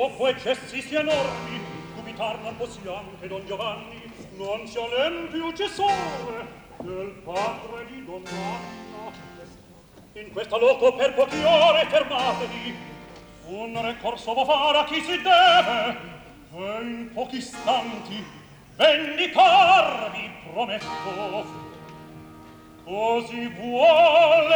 dopo eccessi sì enormi, dubitar non possiamo che Don Giovanni non sia l'empio uccessore del padre di Don Anna. In questa loco per poche ore fermatevi, un ricorso vo fare a chi si deve, e in pochi istanti vendicarvi prometto. Così vuol